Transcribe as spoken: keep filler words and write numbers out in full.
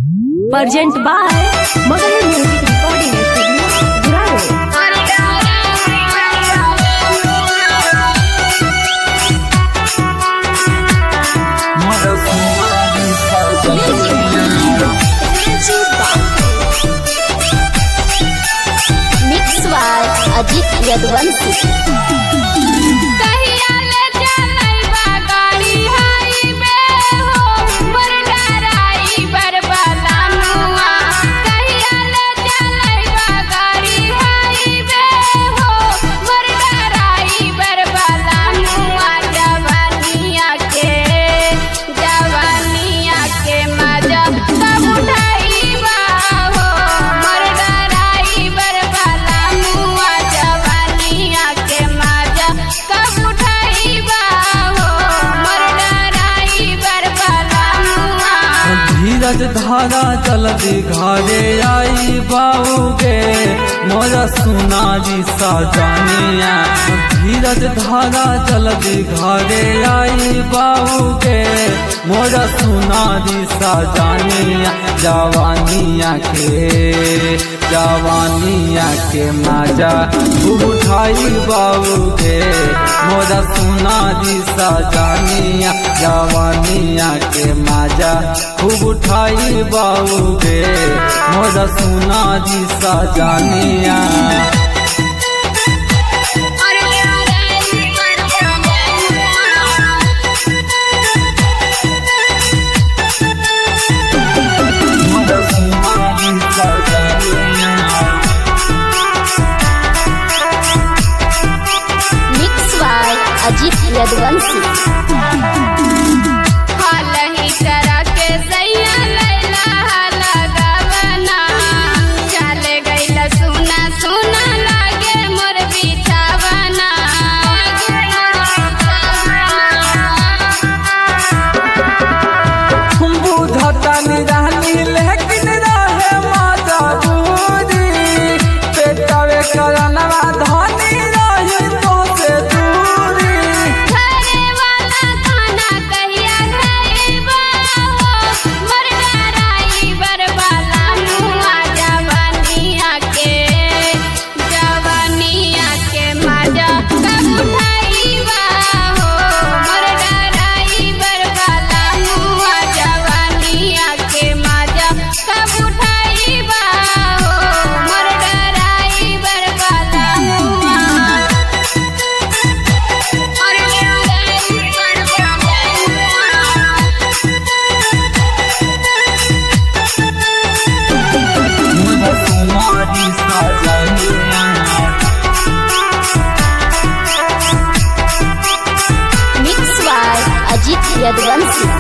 Present by Mother Music Recording Studio, Guraro. Mix by Ajit Yadvanshi. धीरज धारा जल्दी घरे आई बाऊगे मोरा सुनारी साजनिया। धीरज धारा जल्दी घरे आई बाऊगे मोरा सुनारी साजनिया। जवानिया के जवानिया के मजा खूब उठाई बाऊगे मोरा सुनारी साजनिया। जवानिया के मजा खूब उठाई बाऊगे मोरा सुनारी साजनिया। Mix by Ajit Yadvanshi. Mix by Ajit Yadvanshi.